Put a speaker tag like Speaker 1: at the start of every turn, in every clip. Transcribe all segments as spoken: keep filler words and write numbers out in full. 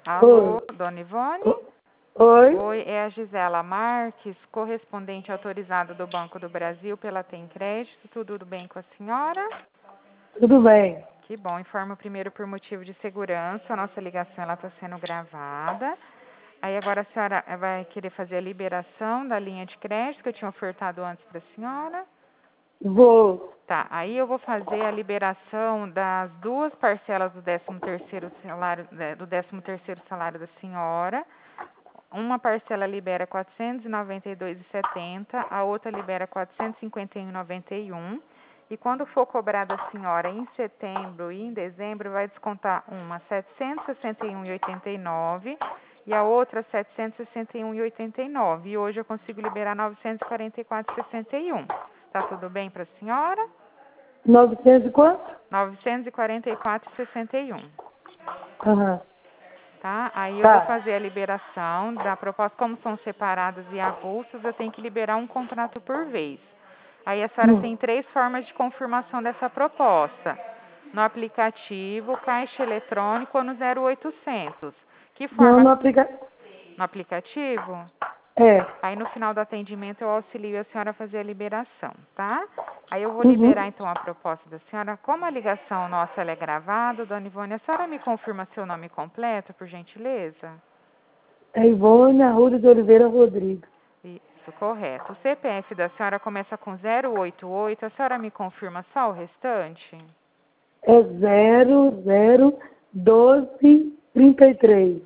Speaker 1: Alô,
Speaker 2: Oi.
Speaker 1: dona Ivone?
Speaker 2: Oi.
Speaker 1: Oi, é a Gisela Marques, correspondente autorizado do Banco do Brasil pela Tem Crédito. Tudo bem com a senhora?
Speaker 2: Tudo bem.
Speaker 1: Que bom. Informo primeiro por motivo de segurança. A nossa ligação está sendo gravada. Aí agora a senhora vai querer fazer a liberação da linha de crédito que eu tinha ofertado antes para a senhora?
Speaker 2: Vou.
Speaker 1: Tá, aí eu vou fazer a liberação das duas parcelas do décimo terceiro salário, do décimo terceiro salário da senhora. Uma parcela libera quatrocentos e noventa e dois reais e setenta centavos, a outra libera quatrocentos e cinquenta e um reais e noventa e um centavos. E quando for cobrar da senhora em setembro e em dezembro, vai descontar uma setecentos e sessenta e um reais e oitenta e nove centavos e a outra setecentos e sessenta e um reais e oitenta e nove centavos. E hoje eu consigo liberar novecentos e quarenta e quatro reais e sessenta e um centavos. Tá tudo bem para a senhora?
Speaker 2: novecentos e quanto?
Speaker 1: novecentos e quarenta e quatro reais e sessenta e um centavos.
Speaker 2: Aham.
Speaker 1: Tá? Aí eu
Speaker 2: Tá.
Speaker 1: vou fazer a liberação da proposta. Como são separadas e avulsas, eu tenho que liberar um contrato por vez. Aí a senhora
Speaker 2: Hum.
Speaker 1: tem três formas de confirmação dessa proposta. No aplicativo, caixa eletrônico ou no zero oitocentos. Que
Speaker 2: Não
Speaker 1: forma?
Speaker 2: no aplicativo.
Speaker 1: No aplicativo?
Speaker 2: É.
Speaker 1: Aí no final do atendimento eu auxilio a senhora a fazer a liberação, tá? Aí eu vou
Speaker 2: Uhum.
Speaker 1: liberar então a proposta da senhora. Como a ligação nossa ela é gravada, dona Ivone, a senhora me confirma seu nome completo, por gentileza?
Speaker 2: É Ivone Arruda de Oliveira Rodrigues.
Speaker 1: Isso, correto. O C P F da senhora começa com zero oito oito, a senhora me confirma só o restante?
Speaker 2: É zero zero doze trinta e três.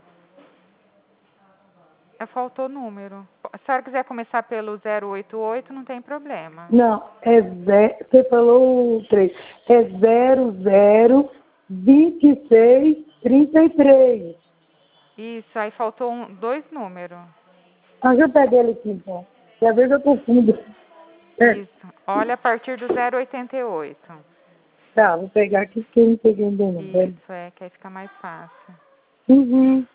Speaker 1: É, faltou número. Se a senhora quiser começar pelo zero oito oito, não tem problema.
Speaker 2: Não, é zero. Você falou o três. É zero zero vinte e seis trinta e três.
Speaker 1: Isso, aí faltou um, dois números.
Speaker 2: Ah, já peguei ele aqui, então. E às vezes eu confundo. É.
Speaker 1: Isso. Olha a partir do zero oitenta e oito.
Speaker 2: Tá, vou pegar aqui porque eu não peguei ainda não. Pera.
Speaker 1: Isso, é, que aí fica mais fácil.
Speaker 2: Uhum.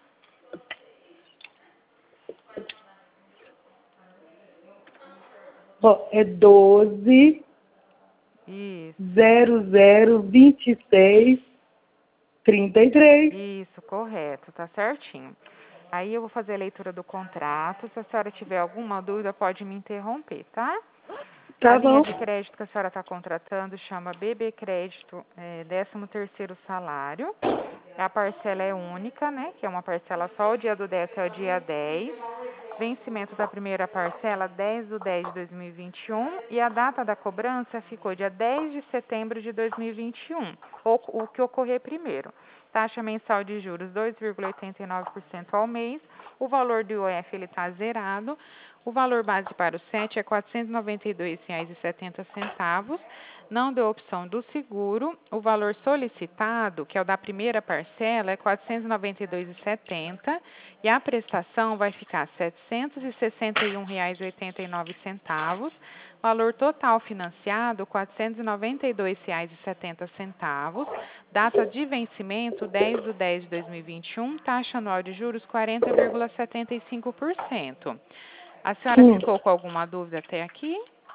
Speaker 2: Ó, é doze
Speaker 1: Isso,
Speaker 2: zero zero vinte e seis trinta e três.
Speaker 1: isso, correto, tá certinho. Aí eu vou fazer a leitura do contrato. Se a senhora tiver alguma dúvida, pode me interromper, tá? A
Speaker 2: Tá
Speaker 1: linha
Speaker 2: bom.
Speaker 1: de crédito que a senhora está contratando chama B B Crédito, é, décimo terceiro salário. A parcela é única, né? Que é uma parcela só, o dia do décimo é o dia dez. Vencimento da primeira parcela, dez de dez de dois mil e vinte e um. E a data da cobrança ficou dia dez de setembro de dois mil e vinte e um. O, o que ocorrer primeiro. Taxa mensal de juros, dois vírgula oitenta e nove por cento ao mês. O valor do I O F está zerado. O valor base para o S E T é quatrocentos e noventa e dois reais e setenta centavos. Não deu opção do seguro. O valor solicitado, que é o da primeira parcela, é quatrocentos e noventa e dois reais e setenta centavos. E a prestação vai ficar setecentos e sessenta e um reais e oitenta e nove centavos. Valor total financiado, quatrocentos e noventa e dois reais e setenta centavos. Data de vencimento, dez de dez de dois mil e vinte e um. Taxa anual de juros, quarenta vírgula setenta e cinco por cento. A senhora
Speaker 2: Hum.
Speaker 1: ficou com alguma dúvida até aqui?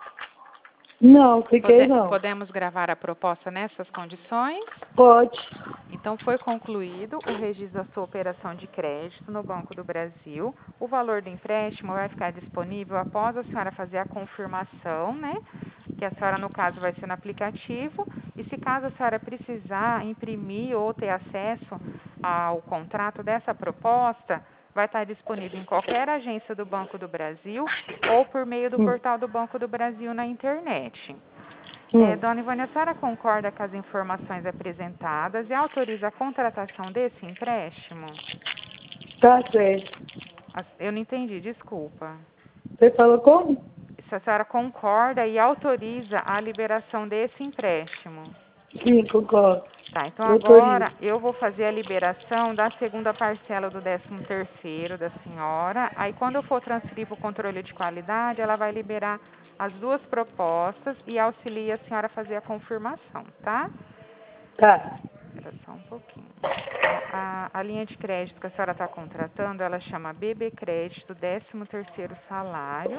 Speaker 2: Não, fiquei
Speaker 1: Pode,
Speaker 2: não.
Speaker 1: podemos gravar a proposta nessas condições?
Speaker 2: Pode.
Speaker 1: Então, foi concluído o registro da sua operação de crédito no Banco do Brasil. O valor do empréstimo vai ficar disponível após a senhora fazer a confirmação, né? Que a senhora, no caso, vai ser no aplicativo. E se caso a senhora precisar imprimir ou ter acesso ao contrato dessa proposta, vai estar disponível em qualquer agência do Banco do Brasil ou por meio do
Speaker 2: Hum.
Speaker 1: portal do Banco do Brasil na internet. É,
Speaker 2: Hum.
Speaker 1: dona Ivone, a senhora concorda com as informações apresentadas e autoriza a contratação desse empréstimo?
Speaker 2: Tá certo.
Speaker 1: As- Eu não entendi, desculpa.
Speaker 2: Você falou como?
Speaker 1: Se a senhora concorda e autoriza a liberação desse empréstimo?
Speaker 2: Sim, concordo.
Speaker 1: Tá, então
Speaker 2: Eu autorizo.
Speaker 1: agora eu vou fazer a liberação da segunda parcela do décimo terceiro da senhora. Aí quando eu for transferir para o controle de qualidade, ela vai liberar as duas propostas e auxilia a senhora a fazer a confirmação, tá?
Speaker 2: Tá.
Speaker 1: Espera só um pouquinho. Então, a, a linha de crédito que a senhora está contratando, ela chama B B Crédito, décimo terceiro salário.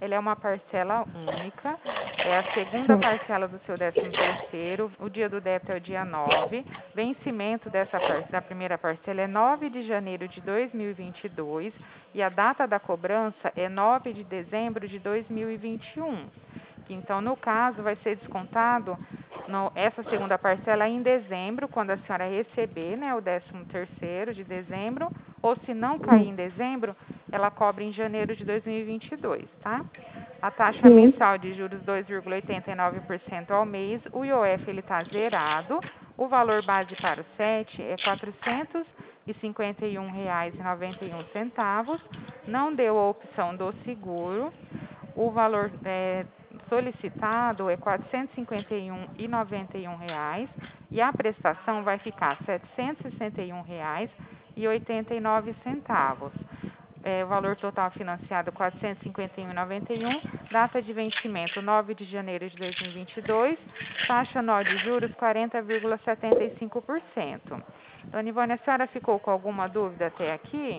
Speaker 1: Ele é uma parcela única, é a segunda parcela do seu décimo terceiro, o dia do débito é o dia nove, vencimento dessa par- da primeira parcela é nove de janeiro de dois mil e vinte e dois e a data da cobrança é nove de dezembro de dois mil e vinte e um. Então, no caso, vai ser descontado no, essa segunda parcela em dezembro, quando a senhora receber, né, o décimo terceiro de dezembro, ou se não cair em dezembro, ela cobra em janeiro de dois mil e vinte e dois, tá? A taxa
Speaker 2: Sim.
Speaker 1: mensal de juros dois vírgula oitenta e nove por cento ao mês, o I O F ele está zerado, o valor base para o S E T é quatrocentos e cinquenta e um reais e noventa e um centavos, não deu a opção do seguro, o valor é, solicitado é quatrocentos e cinquenta e um reais e noventa e um reais e a prestação vai ficar setecentos e sessenta e um reais e oitenta e nove centavos. É, o valor total financiado quatrocentos e cinquenta e um reais e noventa e um centavos, data de vencimento nove de janeiro de dois mil e vinte e dois, taxa anual de juros quarenta vírgula setenta e cinco por cento. Dona Ivone, a senhora ficou com alguma dúvida até aqui?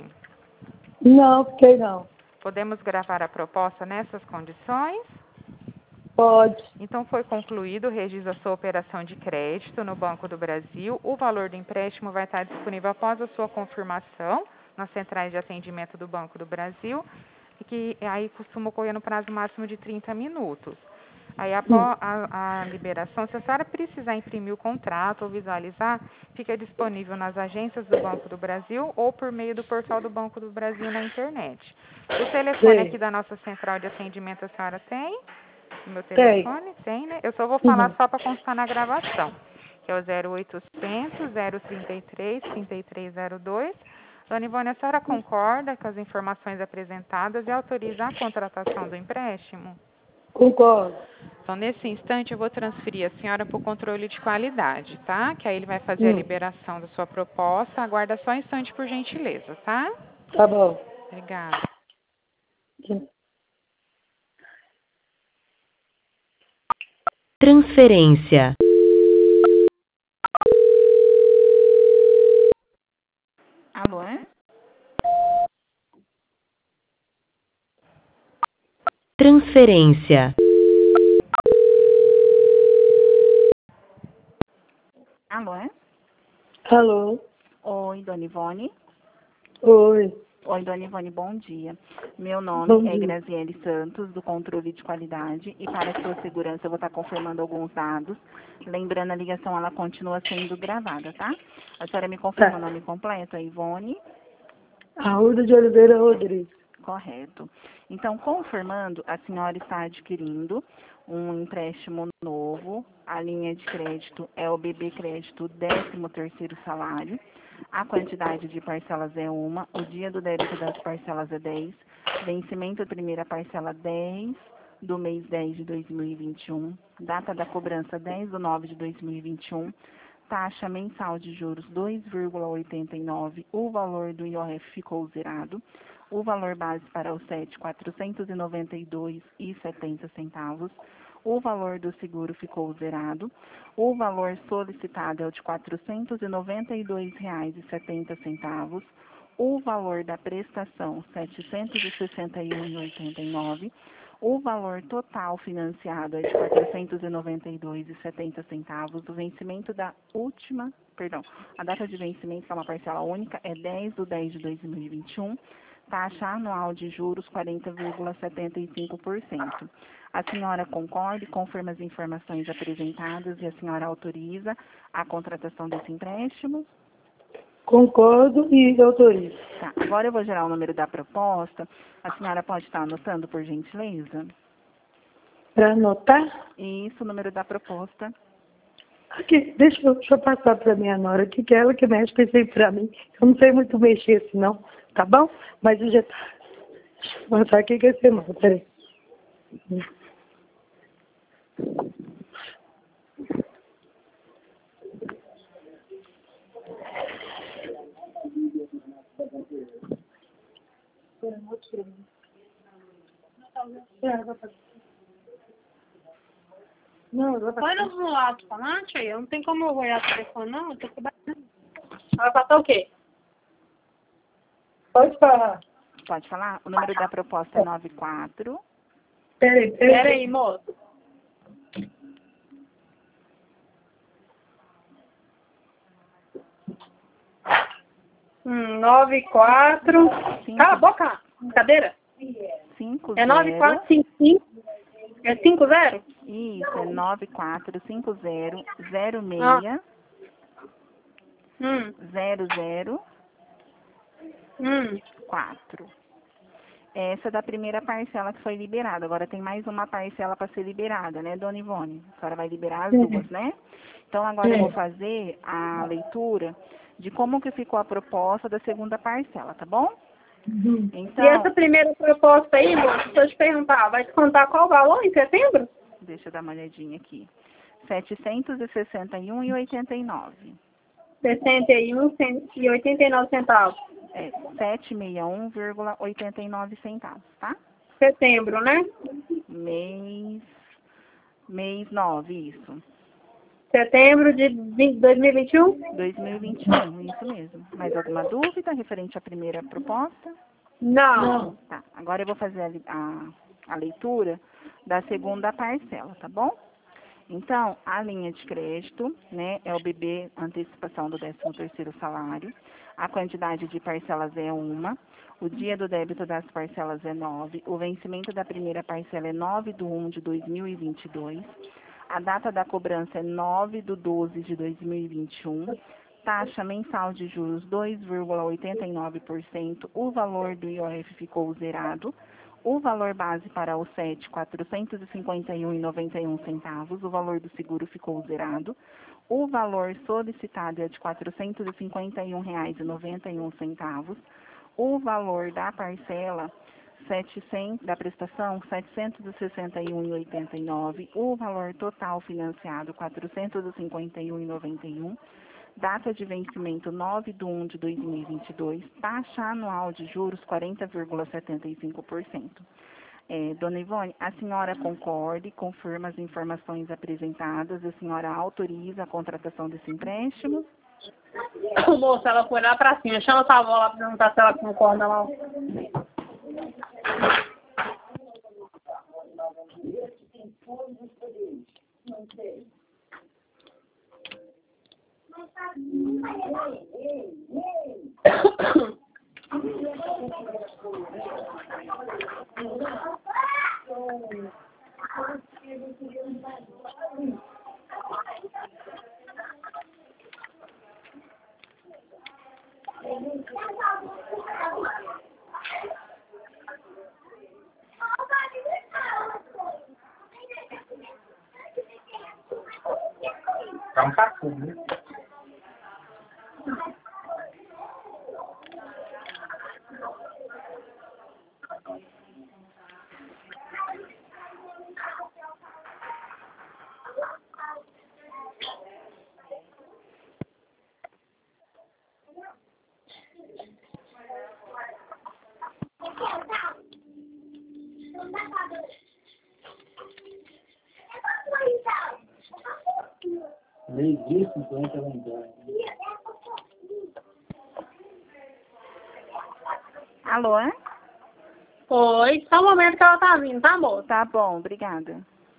Speaker 2: Não, fiquei não.
Speaker 1: Podemos gravar a proposta nessas condições?
Speaker 2: Pode.
Speaker 1: Então, foi concluído o registro da sua operação de crédito no Banco do Brasil. O valor do empréstimo vai estar disponível após a sua confirmação nas centrais de atendimento do Banco do Brasil, e que aí costuma ocorrer no prazo máximo de trinta minutos. Aí, após a, a liberação, se a senhora precisar imprimir o contrato ou visualizar, fica disponível nas agências do Banco do Brasil ou por meio do portal do Banco do Brasil na internet. O telefone aqui
Speaker 2: Sei.
Speaker 1: da nossa central de atendimento a senhora tem? O meu
Speaker 2: Sei.
Speaker 1: telefone? Tem, né? Eu só vou falar
Speaker 2: Uhum.
Speaker 1: só para constar na gravação, que é o zero oitocentos, zero trinta e três, trinta e três zero dois. Dona Ivone, a senhora concorda com as informações apresentadas e autoriza a contratação do empréstimo?
Speaker 2: Concordo.
Speaker 1: Então, nesse instante, eu vou transferir a senhora para o controle de qualidade, tá? Que aí ele vai fazer a
Speaker 2: Hum.
Speaker 1: liberação da sua proposta. Aguarda só um instante, por gentileza, tá?
Speaker 2: Tá bom.
Speaker 1: Obrigada.
Speaker 3: Transferência.
Speaker 4: Alô, é?
Speaker 3: Transferência.
Speaker 4: Alô, é?
Speaker 2: Alô?
Speaker 4: Oi, Dona Ivone.
Speaker 2: Oi.
Speaker 4: Oi, Dona Ivone, bom dia. Meu nome
Speaker 2: Bom
Speaker 4: é
Speaker 2: dia.
Speaker 4: Graziele Santos, do Controle de Qualidade, e para sua segurança eu vou estar confirmando alguns dados. Lembrando, a ligação ela continua sendo gravada, tá? A senhora me confirma o
Speaker 2: Tá.
Speaker 4: nome completo, é Ivone?
Speaker 2: Arruda de Oliveira Rodrigues.
Speaker 4: Correto. Então, confirmando, a senhora está adquirindo um empréstimo novo. A linha de crédito é o B B Crédito décimo terceiro salário. A quantidade de parcelas é uma. O dia do débito das parcelas é dez. Vencimento da primeira parcela dez do mês dez de dois mil e vinte e um. Data da cobrança dez de nove de dois mil e vinte e um. Taxa mensal de juros dois vírgula oitenta e nove. O valor do I O F ficou zerado. O valor base para o S E T, quatrocentos e noventa e dois reais e setenta centavos. O valor do seguro ficou zerado. O valor solicitado é o de quatrocentos e noventa e dois reais e setenta centavos. O valor da prestação, setecentos e sessenta e um reais e oitenta e nove centavos. O valor total financiado é de quatrocentos e noventa e dois reais e setenta centavos. O vencimento da última, perdão, a data de vencimento, que é uma parcela única, é dez de dez de dois mil e vinte e um. Taxa anual de juros quarenta vírgula setenta e cinco por cento. A senhora concorda e confirma as informações apresentadas e a senhora autoriza a contratação desse empréstimo?
Speaker 2: Concordo e autorizo.
Speaker 4: Tá, agora eu vou gerar o número da proposta. A senhora pode estar anotando, por gentileza?
Speaker 2: Para anotar?
Speaker 4: Isso, o número da proposta.
Speaker 2: Aqui, deixa eu, deixa eu passar para minha nora aqui, que é ela que mexe, pensei para mim. Eu não sei muito mexer assim, não. Tá bom? Mas eu já tá. Deixa eu passar aqui que é semana. Peraí. Não, eu vou
Speaker 5: Põe no alto-falante aí, não tem como eu olhar o telefone, não. Eu tô trabalhando. Vai passar o quê?
Speaker 2: Pode falar.
Speaker 4: Pode falar? O número da proposta é nove quatro
Speaker 2: Peraí, peraí.
Speaker 5: Peraí, moço. Hum, nove, quatro.
Speaker 4: Cinco.
Speaker 5: Cala a boca, cadeira.
Speaker 4: cinco
Speaker 5: É nove,
Speaker 4: zero.
Speaker 5: quatro, cinco, cinco. É cinco, zero?
Speaker 4: Isso, é nove quatro cinco zero zero
Speaker 5: Ah.
Speaker 4: seis
Speaker 5: Hum,
Speaker 4: zero zero
Speaker 5: hum.
Speaker 4: quatro. Essa é da primeira parcela que foi liberada. Agora tem mais uma parcela para ser liberada, né, dona Ivone? A senhora vai liberar as duas, né? Então agora eu vou fazer a leitura de como que ficou a proposta da segunda parcela, tá bom? Então,
Speaker 5: E essa primeira proposta aí, moço, deixa eu te perguntar, vai descontar qual valor em setembro?
Speaker 4: deixa eu dar uma olhadinha aqui. setecentos e sessenta e um reais e oitenta e nove centavos.
Speaker 5: sessenta e um e oitenta e nove centavos.
Speaker 4: É, setecentos e sessenta e um vírgula oitenta e nove centavos, tá?
Speaker 5: Setembro, né?
Speaker 4: Mês, mês nove, isso.
Speaker 5: Setembro de dois mil e vinte e um?
Speaker 4: dois mil e vinte e um, isso mesmo. Mais alguma dúvida referente à primeira proposta?
Speaker 5: Não.
Speaker 4: Tá, agora eu vou fazer a, li- a, a leitura da segunda parcela, tá bom? Então, a linha de crédito, né, é o B B antecipação do décimo terceiro salário. A quantidade de parcelas é uma. O dia do débito das parcelas é nove. O vencimento da primeira parcela é nove de um de dois mil e vinte e dois. A data da cobrança é nove de doze de dois mil e vinte e um. Taxa mensal de juros dois vírgula oitenta e nove por cento. O valor do I O F ficou zerado. O valor base para o S E T, quatrocentos e cinquenta e um reais e noventa e um centavos. O valor do seguro ficou zerado. O valor solicitado é de quatrocentos e cinquenta e um reais e noventa e um centavos. O valor da parcela setecentos, da prestação, setecentos e sessenta e um reais e oitenta e nove centavos. O valor total financiado, quatrocentos e cinquenta e um reais e noventa e um centavos. Data de vencimento nove de um de dois mil e vinte e dois, taxa anual de juros quarenta vírgula setenta e cinco por cento. É, dona Ivone, a senhora concorda e confirma as informações apresentadas, a senhora autoriza a contratação desse empréstimo?
Speaker 5: Moça, ela foi lá pra cima. Chama sua avó lá pra perguntar se ela concorda lá.
Speaker 6: Tá um cacu, né? Lei de cinquenta lembrando.
Speaker 4: Alô?
Speaker 5: Oi, só um momento que ela tá vindo, tá, moça?
Speaker 4: Tá bom, obrigada.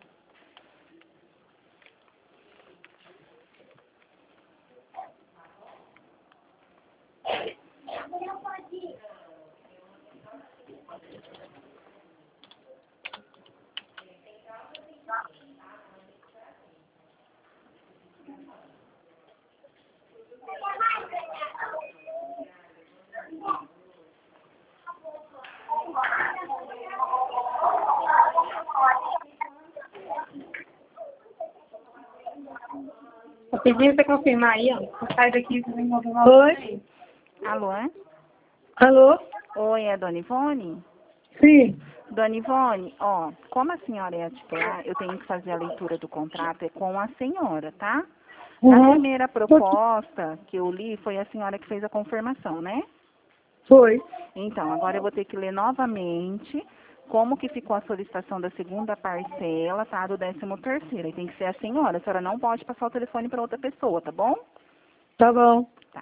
Speaker 5: Tô pedindo pra você confirmar aí, ó. Sai daqui, você vem confirmar.
Speaker 2: Oi?
Speaker 4: Alô?
Speaker 2: Alô?
Speaker 4: Oi, é a dona Ivone?
Speaker 2: Sim.
Speaker 4: Dona Ivone, ó, como a senhora é a titular, eu tenho que fazer a leitura do contrato é com a senhora, tá? Na
Speaker 2: Uhum.
Speaker 4: primeira proposta que eu li, foi a senhora que fez a confirmação, né?
Speaker 2: Foi.
Speaker 4: Então, agora eu vou ter que ler novamente como que ficou a solicitação da segunda parcela, tá? Do décimo terceiro. Aí tem que ser a senhora. A senhora não pode passar o telefone para outra pessoa, tá bom?
Speaker 2: Tá bom.
Speaker 4: Tá.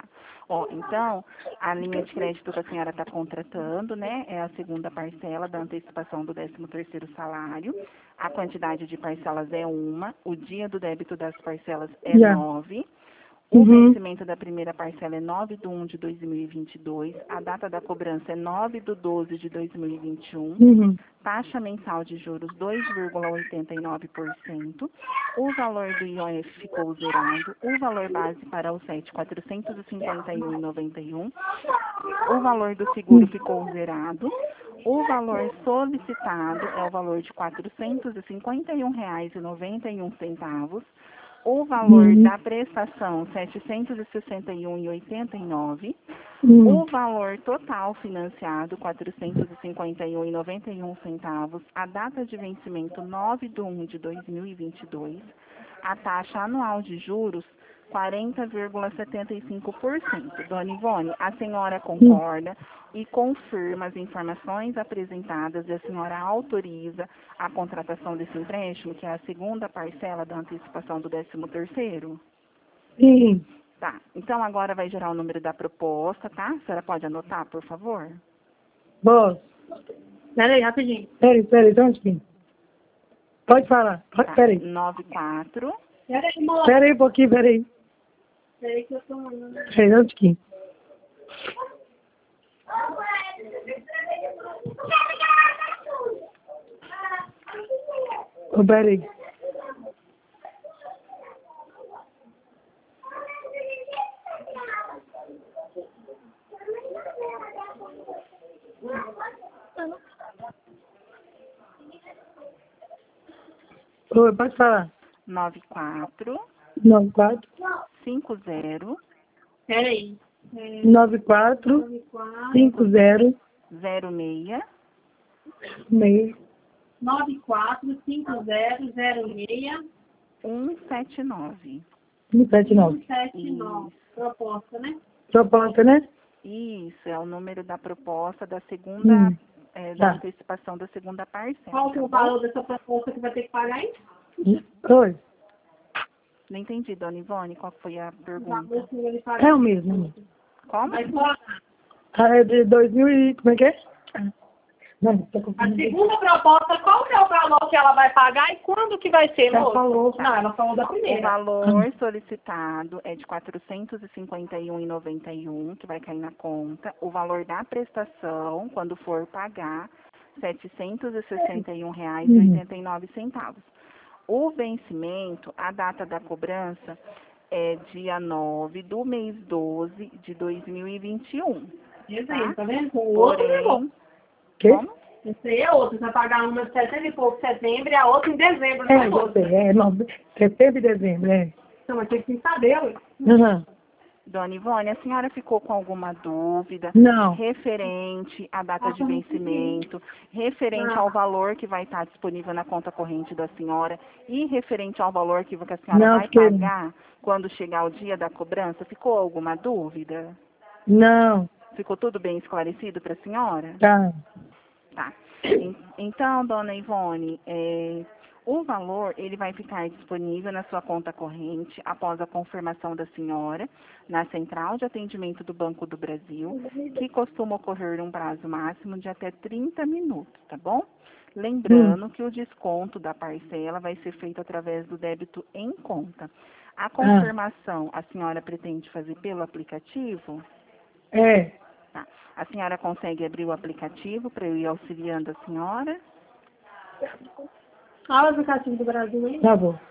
Speaker 4: Ó, então, a linha de crédito que a senhora está contratando, né, é a segunda parcela da antecipação do décimo terceiro salário. A quantidade de parcelas é uma, o dia do débito das parcelas é
Speaker 2: Já.
Speaker 4: nove. O
Speaker 2: Uhum.
Speaker 4: vencimento da primeira parcela é nove de um de dois mil e vinte e dois. A data da cobrança é nove de doze de dois mil e vinte e um.
Speaker 2: Uhum.
Speaker 4: Taxa mensal de juros dois vírgula oitenta e nove por cento. O valor do I O F ficou zerado. O valor base para o S E T quatrocentos e cinquenta e um reais e noventa e um. O valor do seguro ficou zerado. O valor solicitado é o valor de quatrocentos e cinquenta e um reais e noventa e um centavos. O valor
Speaker 2: Uhum.
Speaker 4: da prestação, setecentos e sessenta e um reais e oitenta e nove.
Speaker 2: Uhum.
Speaker 4: O valor total financiado, quatrocentos e cinquenta e um reais e noventa e um centavos. A data de vencimento, nove de um de dois mil e vinte e dois. A taxa anual de juros, quarenta vírgula setenta e cinco por cento. Dona Ivone, a senhora concorda e confirma as informações apresentadas e a senhora autoriza a contratação desse empréstimo, que é a segunda parcela da antecipação do décimo terceiro?
Speaker 2: Sim.
Speaker 4: Tá, então agora vai gerar o número da proposta, tá? A senhora pode anotar, por favor?
Speaker 2: Boa.
Speaker 5: Pera aí, rapidinho.
Speaker 2: Peraí, peraí, só um pouquinho. Pode falar. Pode,
Speaker 4: Tá,
Speaker 2: peraí.
Speaker 4: nove quatro.
Speaker 5: Pera aí, moça.
Speaker 2: Peraí um pouquinho, peraí.
Speaker 5: Pera aí que eu tô mandando.
Speaker 2: Peraí, só um pouquinho. Ô, peraí. Oi, pode falar.
Speaker 4: nove quatro
Speaker 2: nove quatro
Speaker 4: cinco zero
Speaker 5: Pera aí. É,
Speaker 2: nove quatro
Speaker 5: nove quatro
Speaker 2: cinco zero
Speaker 4: zero seis
Speaker 2: seis
Speaker 5: nove quatro cinco zero zero seis
Speaker 4: um sete nove.
Speaker 2: um sete nove.
Speaker 5: um sete nove. Proposta, né?
Speaker 2: Proposta, né?
Speaker 4: Isso, é o número da proposta da segunda,
Speaker 2: Hum.
Speaker 4: é, da
Speaker 2: Tá.
Speaker 4: antecipação da segunda parcela.
Speaker 5: Qual que é
Speaker 4: Tá
Speaker 5: o
Speaker 4: bom?
Speaker 5: valor dessa proposta que vai ter que pagar aí?
Speaker 2: Oi.
Speaker 4: Não entendi, dona Ivone, qual que foi a
Speaker 5: O
Speaker 4: pergunta?
Speaker 5: valor que ele paga.
Speaker 2: É o mesmo.
Speaker 4: Como?
Speaker 5: Vai falar.
Speaker 2: Ah, é de dois mil e... Como é que é? Ah, não, tá
Speaker 5: A
Speaker 2: confundindo.
Speaker 5: segunda proposta, qual que é o valor que ela vai pagar e quando que vai ser,
Speaker 2: Ela
Speaker 5: moça?
Speaker 2: falou.
Speaker 5: Não, ela falou da
Speaker 4: O
Speaker 5: primeira.
Speaker 4: valor solicitado é de quatrocentos e cinquenta e um reais e noventa e um, que vai cair na conta. O valor da prestação, quando for pagar, setecentos e sessenta e um reais e oitenta e nove centavos. O vencimento, a data da cobrança, é dia nove do mês doze de dois mil e vinte e um.
Speaker 5: Esse
Speaker 4: Tá?
Speaker 5: aí, tá vendo? O outro levou.
Speaker 4: Porém,
Speaker 2: Quê?
Speaker 4: como?
Speaker 5: Esse aí é outro. Você vai pagar uma em setembro e pouco setembro e a outra em dezembro,
Speaker 2: É,
Speaker 5: né, moça?
Speaker 2: você, é, nove... setembro e dezembro, é.
Speaker 5: Então, mas tem que saber, ué.
Speaker 2: Uhum.
Speaker 4: Dona Ivone, a senhora ficou com alguma dúvida
Speaker 2: Não.
Speaker 4: referente à data de vencimento, referente ao valor que vai estar disponível na conta corrente da senhora e referente ao valor que a senhora
Speaker 2: Não,
Speaker 4: vai
Speaker 2: fiquei-
Speaker 4: pagar quando chegar o dia da cobrança? Ficou alguma dúvida?
Speaker 2: Não.
Speaker 4: Ficou tudo bem esclarecido para a senhora?
Speaker 2: Tá.
Speaker 4: Tá. En- Então, dona Ivone, é, o valor ele vai ficar disponível na sua conta corrente após a confirmação da senhora na Central de Atendimento do Banco do Brasil, que costuma ocorrer num prazo máximo de até trinta minutos, tá bom? Lembrando que o desconto da parcela vai ser feito através do débito em conta. A confirmação a senhora pretende fazer pelo aplicativo?
Speaker 2: É.
Speaker 4: Tá. A senhora consegue abrir o aplicativo para eu ir auxiliando a senhora?
Speaker 5: Olha o aplicativo do Brasil aí.
Speaker 2: Tá bom.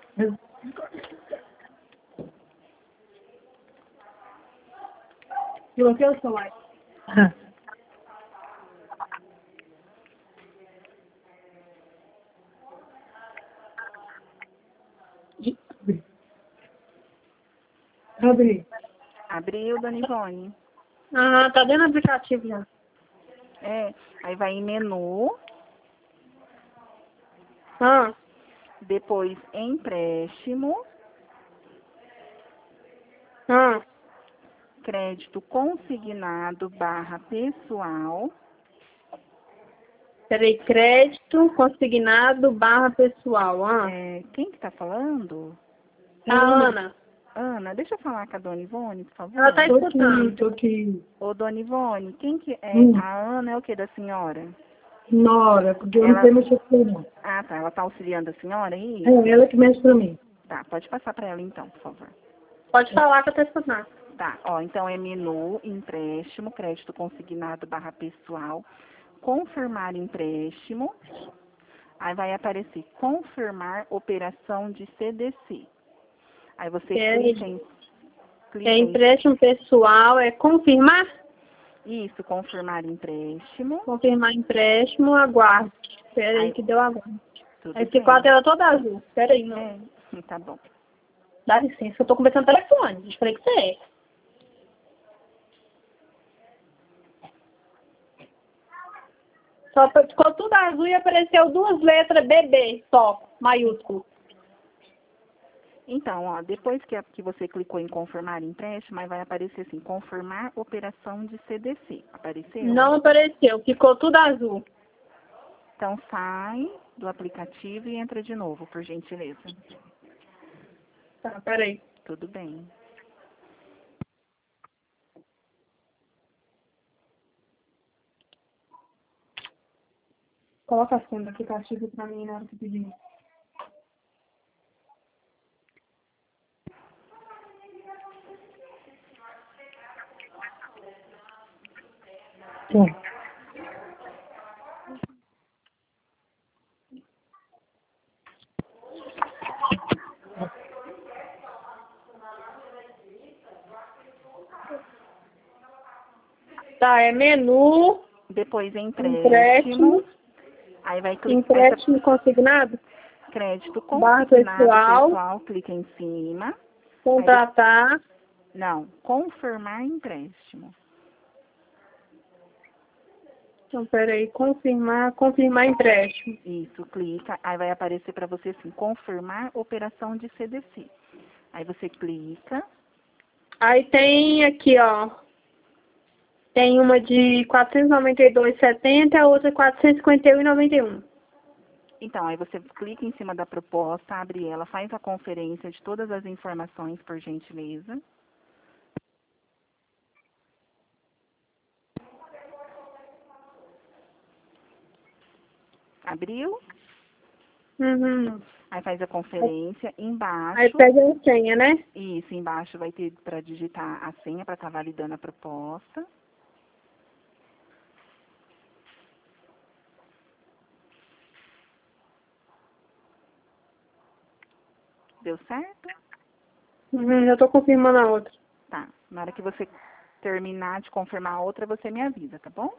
Speaker 5: Bloqueia o celular.
Speaker 2: Ah. Abri.
Speaker 4: Abriu, dona Ivone?
Speaker 5: Ah, tá dentro do aplicativo já.
Speaker 4: É, aí vai em menu,
Speaker 5: Ah,
Speaker 4: depois empréstimo,
Speaker 5: ah.
Speaker 4: crédito consignado barra pessoal,
Speaker 5: Peraí, crédito consignado barra pessoal. Ah,
Speaker 4: é, quem que tá falando?
Speaker 5: a Ana.
Speaker 4: Ana, deixa eu falar com a Dona Ivone, por favor.
Speaker 5: Ela tá
Speaker 2: Tô aqui,
Speaker 5: escutando.
Speaker 2: tô aqui.
Speaker 4: Ô, Dona Ivone, quem que é?
Speaker 2: Hum.
Speaker 4: A Ana é o que da senhora?
Speaker 2: Nora, porque eu
Speaker 4: Ela-
Speaker 2: não sei mexer com ele, não.
Speaker 4: Ah, tá. Ela tá auxiliando a senhora aí?
Speaker 2: É ela que mexe pra mim.
Speaker 4: Tá, pode passar pra ela então, por favor.
Speaker 5: Pode falar que eu tô escutando.
Speaker 4: Tá, ó, então é menu, empréstimo, crédito consignado barra pessoal, confirmar empréstimo, aí vai aparecer confirmar operação de C D C. Aí você
Speaker 5: É,
Speaker 4: clica em... Clica
Speaker 5: É
Speaker 4: em
Speaker 5: empréstimo pessoal, é confirmar?
Speaker 4: isso, confirmar empréstimo.
Speaker 5: Confirmar empréstimo, aguarde. Espera aí
Speaker 4: Aí-
Speaker 5: que deu aguarde.
Speaker 4: Tudo
Speaker 5: Aí
Speaker 4: bem.
Speaker 5: ficou a tela toda azul. Espera aí, não.
Speaker 4: É, tá bom.
Speaker 5: Dá licença, eu tô conversando no telefone. Eu falei que você é. Só ficou tudo azul e apareceu duas letras B B, só, maiúsculo.
Speaker 4: Então, ó, depois que, a- que você clicou em confirmar empréstimo, aí vai aparecer assim, confirmar operação de C D C. Apareceu?
Speaker 5: Não apareceu, ficou tudo azul.
Speaker 4: Então, sai do aplicativo e entra de novo, por gentileza.
Speaker 5: Tá, peraí.
Speaker 4: Tudo bem.
Speaker 5: Coloca a fundo aqui, castigo pra mim na hora que pedir.
Speaker 2: Tá.
Speaker 5: Tá, é menu,
Speaker 4: Depois empréstimo.
Speaker 5: empréstimo,
Speaker 4: Aí vai clicar
Speaker 5: empréstimo consignado,
Speaker 4: crédito
Speaker 5: barra
Speaker 4: consignado
Speaker 5: pessoal,
Speaker 4: pessoal, clica em cima.
Speaker 5: contratar,
Speaker 4: Não, confirmar empréstimo.
Speaker 5: então peraí, confirmar, confirmar empréstimo.
Speaker 4: Isso, clica, aí vai aparecer para você assim, confirmar operação de C D C. Aí você clica,
Speaker 5: Aí tem aqui, ó, tem uma de quatrocentos e noventa e dois reais e setenta centavos, a outra quatrocentos e cinquenta e um reais e noventa e um centavos.
Speaker 4: então aí você clica em cima da proposta, abre ela, faz a conferência de todas as informações, por gentileza. Abriu?
Speaker 5: Uhum.
Speaker 4: Aí faz a conferência, embaixo,
Speaker 5: Aí pede a senha, né?
Speaker 4: isso, embaixo vai ter para digitar a senha para estar validando a proposta. Deu certo?
Speaker 5: Uhum, eu tô confirmando a outra.
Speaker 4: Tá. Na hora que você terminar de confirmar a outra, você me avisa, tá bom?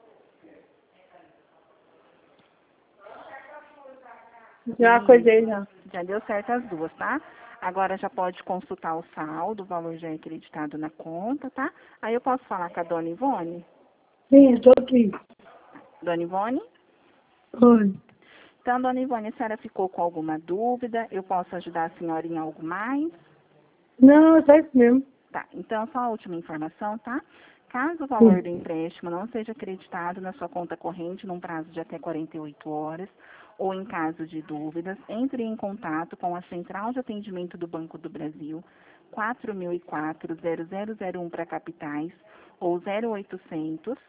Speaker 5: Já
Speaker 4: Isso.
Speaker 5: coisei já.
Speaker 4: Já deu certo as duas, tá? Agora já pode consultar o saldo, o valor já é acreditado na conta, tá? Aí eu posso falar com a dona Ivone?
Speaker 2: Sim, estou aqui.
Speaker 4: Dona Ivone?
Speaker 2: Oi.
Speaker 4: Então, dona Ivone, a senhora ficou com alguma dúvida? Eu posso ajudar a senhora em algo mais?
Speaker 2: Não, é só isso mesmo.
Speaker 4: Tá, então só a última informação, tá? Caso o valor do empréstimo não seja acreditado na sua conta corrente num prazo de até quarenta e oito horas, ou em caso de dúvidas, entre em contato com a Central de Atendimento do Banco do Brasil, quatro mil e quatro, zero zero zero um para capitais, ou zero oitocentos,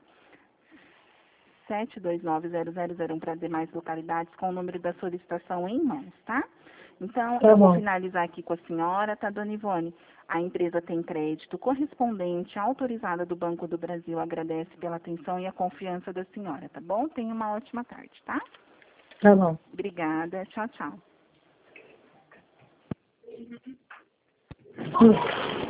Speaker 4: sete dois nove, zero zero zero um para demais localidades, com o número da solicitação em mãos, tá? Então,
Speaker 2: Tá
Speaker 4: eu vou
Speaker 2: bom.
Speaker 4: finalizar aqui com a senhora, tá, dona Ivone? A empresa tem crédito correspondente autorizada do Banco do Brasil. Agradece pela atenção e a confiança da senhora, tá bom? Tenha uma ótima tarde, tá?
Speaker 2: Tá bom.
Speaker 4: Obrigada. Tchau, tchau.
Speaker 2: Hum.